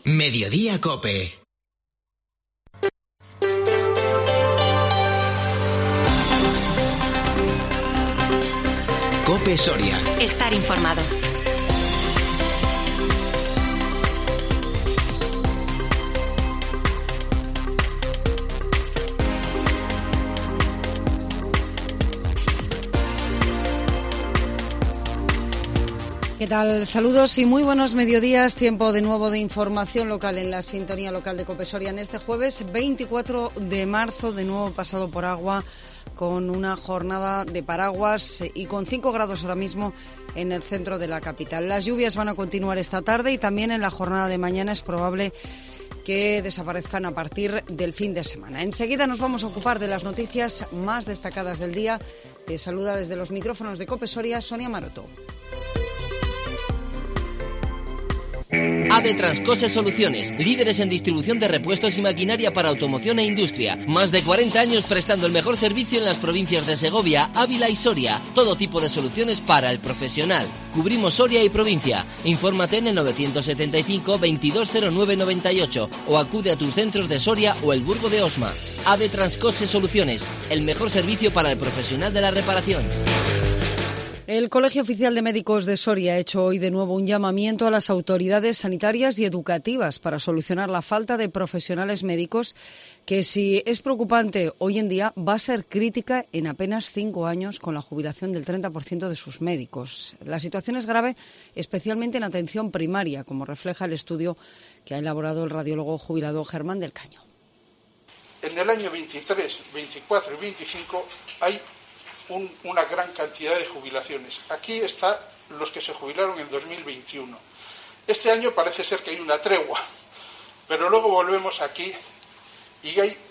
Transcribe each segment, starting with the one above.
Mediodía Cope. Cope Soria. Estar informado. ¿Qué tal? Saludos y muy buenos mediodías. Tiempo de nuevo de información local en la sintonía local de Cope Soria en este jueves 24 de marzo, de nuevo pasado por agua, con una jornada de paraguas y con 5 grados ahora mismo en el centro de la capital. Las lluvias van a continuar esta tarde y también en la jornada de mañana es probable que desaparezcan a partir del fin de semana. Enseguida nos vamos a ocupar de las noticias más destacadas del día. Te saluda desde los micrófonos de Cope Soria Sonia Maroto. AD Transcose Soluciones, líderes en distribución de repuestos y maquinaria para automoción e industria. Más de 40 años prestando el mejor servicio en las provincias de Segovia, Ávila y Soria. Todo tipo de soluciones para el profesional. Cubrimos Soria y provincia. Infórmate en el 975 2209 98 o acude a tus centros de Soria o el Burgo de Osma. AD Transcose Soluciones, el mejor servicio para el profesional de la reparación. El Colegio Oficial de Médicos de Soria ha hecho hoy de nuevo un llamamiento a las autoridades sanitarias y educativas para solucionar la falta de profesionales médicos que, si es preocupante hoy en día, va a ser crítica en apenas 5 años con la jubilación del 30% de sus médicos. La situación es grave, especialmente en atención primaria, como refleja el estudio que ha elaborado el radiólogo jubilado Germán del Caño. En el año 23, 24 y 25 hay una gran cantidad de jubilaciones. Aquí están los que se jubilaron en 2021. Este año parece ser que hay una tregua, pero luego volvemos aquí y hay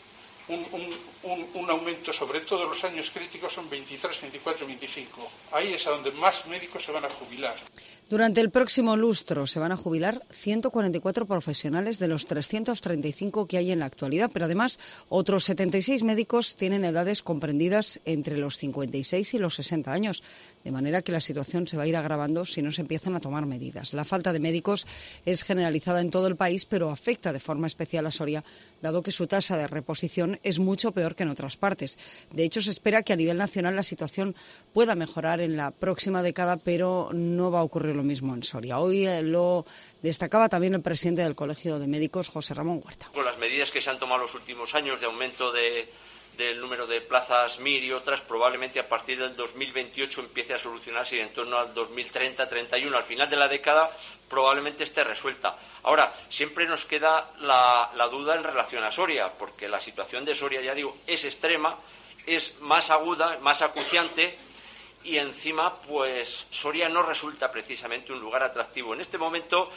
un aumento, sobre todo los años críticos son 23, 24 y 25. Ahí es a donde más médicos se van a jubilar. Durante el próximo lustro se van a jubilar 144 profesionales de los 335 que hay en la actualidad, pero además otros 76 médicos tienen edades comprendidas entre los 56 y los 60 años, de manera que la situación se va a ir agravando si no se empiezan a tomar medidas. La falta de médicos es generalizada en todo el país, pero afecta de forma especial a Soria, dado que su tasa de reposición es mucho peor que en otras partes. De hecho, se espera que a nivel nacional la situación pueda mejorar en la próxima década, pero no va a ocurrir lo mismo en Soria. Hoy lo destacaba también el presidente del Colegio de Médicos, José Ramón Huerta. Con las medidas que se han tomado los últimos años de aumento del número de plazas MIR y otras, probablemente a partir del 2028 empiece a solucionarse y en torno al 2030-31, al final de la década, probablemente esté resuelta. Ahora, siempre nos queda la duda en relación a Soria, porque la situación de Soria, ya digo, es extrema, es más aguda, más acuciante, y encima, pues, Soria no resulta precisamente un lugar atractivo. En este momento,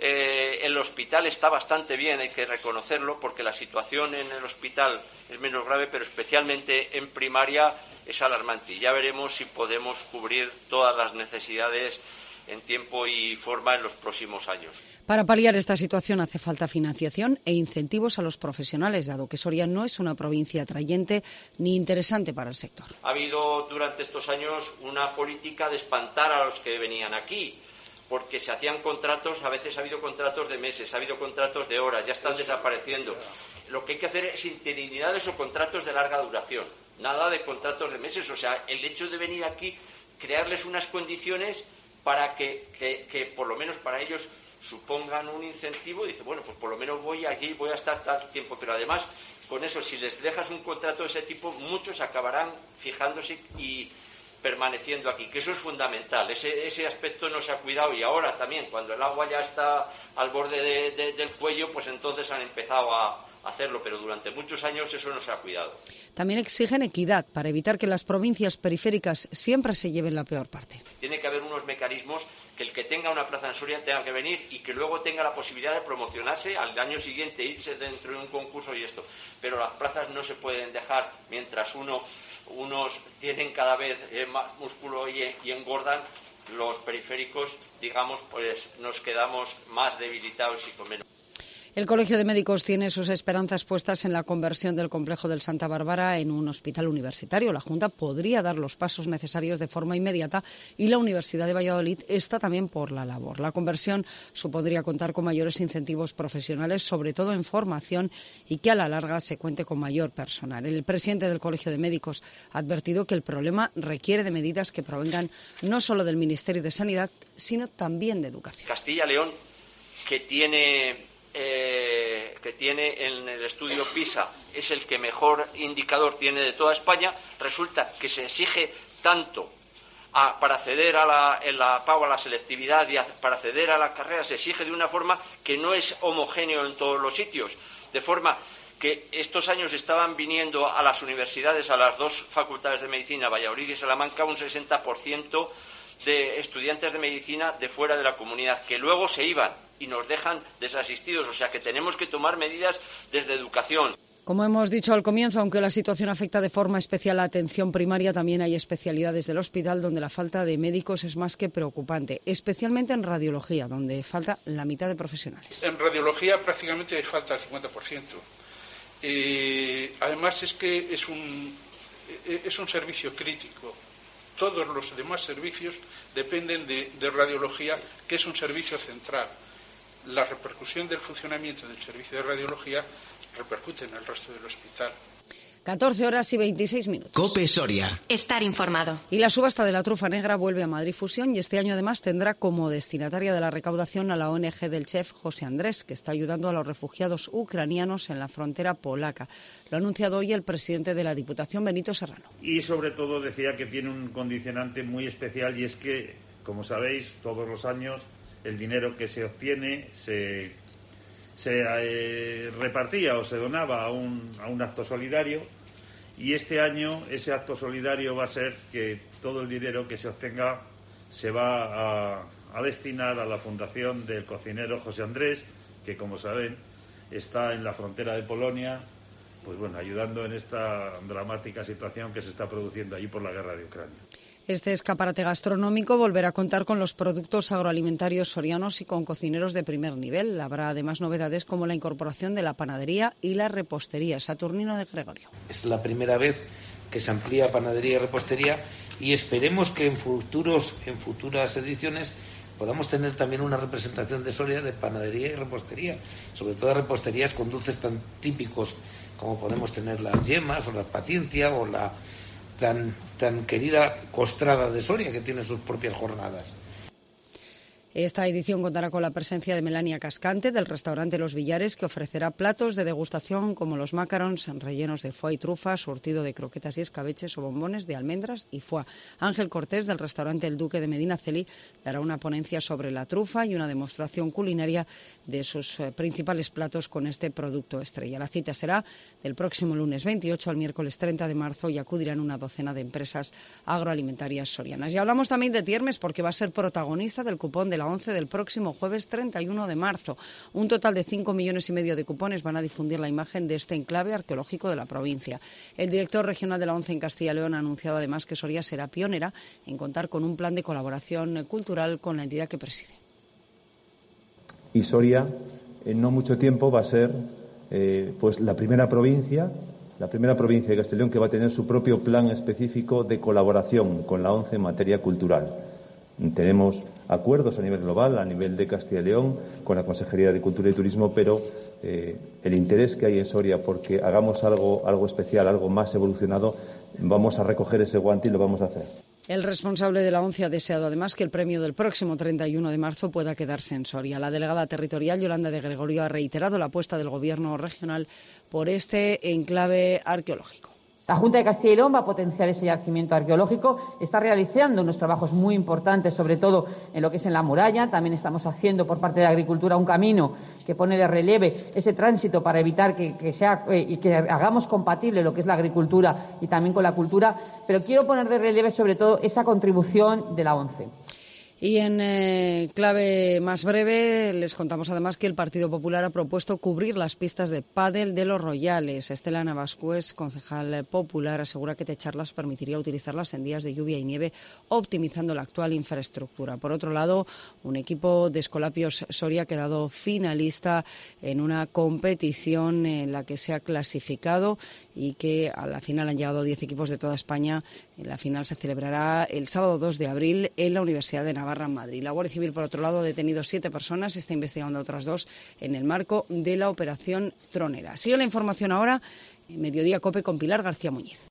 el hospital está bastante bien, hay que reconocerlo, porque la situación en el hospital es menos grave, pero especialmente en primaria es alarmante. Y ya veremos si podemos cubrir todas las necesidades en tiempo y forma en los próximos años. Para paliar esta situación hace falta financiación e incentivos a los profesionales, dado que Soria no es una provincia atrayente ni interesante para el sector. Ha habido durante estos años una política de espantar a los que venían aquí, porque se hacían contratos, a veces ha habido contratos de meses, ha habido contratos de horas, ya están desapareciendo. Lo que hay que hacer es interinidades o contratos de larga duración, nada de contratos de meses. O sea, el hecho de venir aquí, crearles unas condiciones para que por lo menos para ellos supongan un incentivo, dice, bueno, pues por lo menos voy allí, voy a estar tal tiempo, pero además con eso, si les dejas un contrato de ese tipo, muchos acabarán fijándose y permaneciendo aquí, que eso es fundamental. Ese aspecto no se ha cuidado, y ahora también, cuando el agua ya está al borde del cuello, pues entonces han empezado a hacerlo, pero durante muchos años eso no se ha cuidado. También exigen equidad para evitar que las provincias periféricas siempre se lleven la peor parte. Tiene que haber unos mecanismos que el que tenga una plaza en Soria tenga que venir y que luego tenga la posibilidad de promocionarse al año siguiente, irse dentro de un concurso y esto. Pero las plazas no se pueden dejar mientras unos tienen cada vez más músculo y engordan. Los periféricos, digamos, pues nos quedamos más debilitados y con menos. El Colegio de Médicos tiene sus esperanzas puestas en la conversión del complejo del Santa Bárbara en un hospital universitario. La Junta podría dar los pasos necesarios de forma inmediata y la Universidad de Valladolid está también por la labor. La conversión supondría contar con mayores incentivos profesionales, sobre todo en formación, y que a la larga se cuente con mayor personal. El presidente del Colegio de Médicos ha advertido que el problema requiere de medidas que provengan no solo del Ministerio de Sanidad, sino también de Educación. Castilla y León, que tiene en el estudio PISA, es el que mejor indicador tiene de toda España, resulta que se exige tanto para acceder a la selectividad y para acceder a la carrera, se exige de una forma que no es homogéneo en todos los sitios, de forma que estos años estaban viniendo a las universidades, a las dos facultades de medicina, Valladolid y Salamanca, un 60% de estudiantes de medicina de fuera de la comunidad, que luego se iban y nos dejan desasistidos. O sea que tenemos que tomar medidas desde educación. Como hemos dicho al comienzo, aunque la situación afecta de forma especial a la atención primaria, también hay especialidades del hospital donde la falta de médicos es más que preocupante, especialmente en radiología, donde falta la mitad de profesionales. En radiología prácticamente falta el 50%. Además es que es un servicio crítico. Todos los demás servicios dependen de radiología, que es un servicio central. La repercusión del funcionamiento del servicio de radiología repercute en el resto del hospital. 14 horas y 26 minutos. COPE Soria. Estar informado. Y la subasta de la trufa negra vuelve a Madrid Fusión y este año además tendrá como destinataria de la recaudación a la ONG del chef José Andrés, que está ayudando a los refugiados ucranianos en la frontera polaca. Lo ha anunciado hoy el presidente de la Diputación, Benito Serrano. Y sobre todo decía que tiene un condicionante muy especial, y es que, como sabéis, todos los años el dinero que se obtiene se repartía o se donaba a un acto solidario, y este año ese acto solidario va a ser que todo el dinero que se obtenga se va a destinar a la fundación del cocinero José Andrés, que, como saben, está en la frontera de Polonia, pues bueno, ayudando en esta dramática situación que se está produciendo allí por la guerra de Ucrania. Este escaparate gastronómico volverá a contar con los productos agroalimentarios sorianos y con cocineros de primer nivel. Habrá además novedades como la incorporación de la panadería y la repostería. Saturnino de Gregorio. Es la primera vez que se amplía panadería y repostería, y esperemos que en futuras ediciones podamos tener también una representación de Soria de panadería y repostería, sobre todo reposterías con dulces tan típicos como podemos tener las yemas o la paciencia o la tan querida costrada de Soria, que tiene sus propias jornadas. Esta edición contará con la presencia de Melania Cascante, del restaurante Los Villares, que ofrecerá platos de degustación como los macarons rellenos de foie y trufa, surtido de croquetas y escabeches o bombones de almendras y foie. Ángel Cortés, del restaurante El Duque de Medinaceli, dará una ponencia sobre la trufa y una demostración culinaria de sus principales platos con este producto estrella. La cita será del próximo lunes 28 al miércoles 30 de marzo y acudirán una docena de empresas agroalimentarias sorianas. Y hablamos también de Tiermes, porque va a ser protagonista del cupón de la ONCE del próximo jueves 31 de marzo. Un total de 5,5 millones de cupones van a difundir la imagen de este enclave arqueológico de la provincia. El director regional de la ONCE en Castilla y León ha anunciado además que Soria será pionera en contar con un plan de colaboración cultural con la entidad que preside. Y Soria, en no mucho tiempo, va a ser pues la primera provincia de Castilla y León que va a tener su propio plan específico de colaboración con la ONCE en materia cultural. Tenemos acuerdos a nivel global, a nivel de Castilla y León, con la Consejería de Cultura y Turismo, pero el interés que hay en Soria porque hagamos algo especial, algo más evolucionado, vamos a recoger ese guante y lo vamos a hacer. El responsable de la ONCE ha deseado además que el premio del próximo 31 de marzo pueda quedarse en Soria. La delegada territorial, Yolanda de Gregorio, ha reiterado la apuesta del Gobierno regional por este enclave arqueológico. La Junta de Castilla y León va a potenciar ese yacimiento arqueológico, está realizando unos trabajos muy importantes, sobre todo en lo que es en la muralla. También estamos haciendo por parte de la Agricultura un camino que pone de relieve ese tránsito para evitar que hagamos compatible lo que es la agricultura y también con la cultura, pero quiero poner de relieve sobre todo esa contribución de la ONCE. Y en clave más breve les contamos además que el Partido Popular ha propuesto cubrir las pistas de pádel de Los Royales. Estela Navascués, concejal popular, asegura que techarlas permitiría utilizarlas en días de lluvia y nieve, optimizando la actual infraestructura. Por otro lado, un equipo de Escolapios Soria ha quedado finalista en una competición en la que se ha clasificado y que a la final han llegado 10 equipos de toda España. La final se celebrará el sábado 2 de abril en la Universidad de Navarra, en Madrid. La Guardia Civil, por otro lado, ha detenido 7 personas, está investigando a otras 2 en el marco de la Operación Tronera. Sigue la información ahora en Mediodía COPE con Pilar García Muñiz.